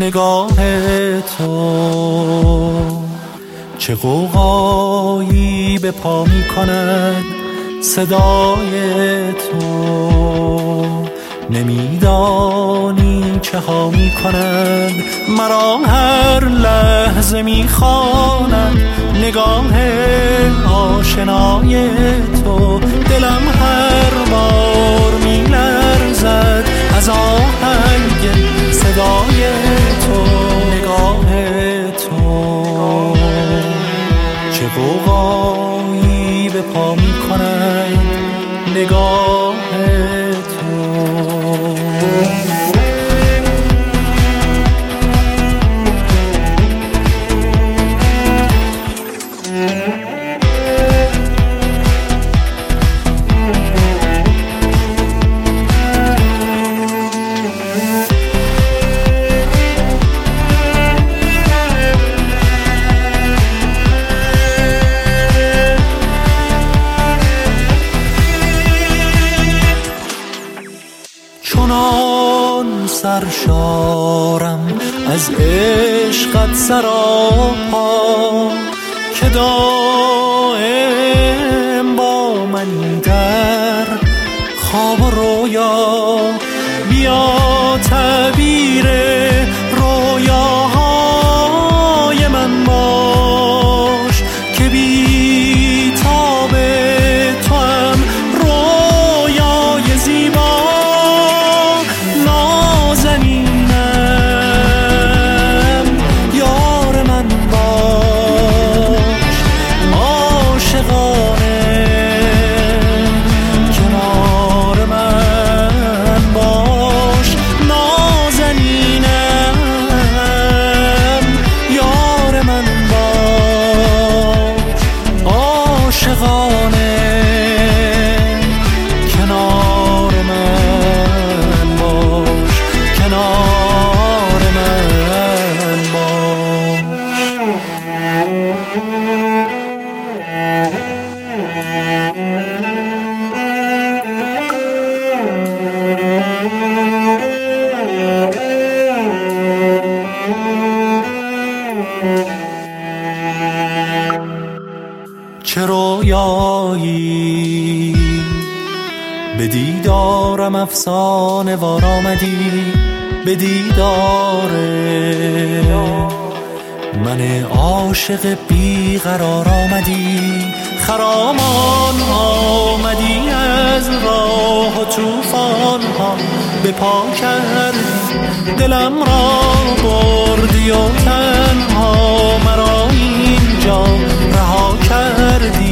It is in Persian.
نگاه تو چه غوغایی به پا می کند، صدای تو نمیدانی چه ها می کند، مرا هر لحظه می خواند نگاه آشنای تو، دلم هر بار می لرزد از آهنگ صدای تو، نگاه تو چه غوغایی به پا می کند، نگاه تو. چنان سرشارم از عشقت سراپا که دائم با منی در خواب و رویا، بیا تعبیر رویاهای من باش که بی تاب تو هم رویای زیبا، چه رویایی به دیدارم افسانه وار آمدی، به دیدار من عاشق بی قرار آمدی، خرامان آمدی از راه و طوفان ها به پا کردی، دلم را بردی و تنها مرا اینجا رها کردی،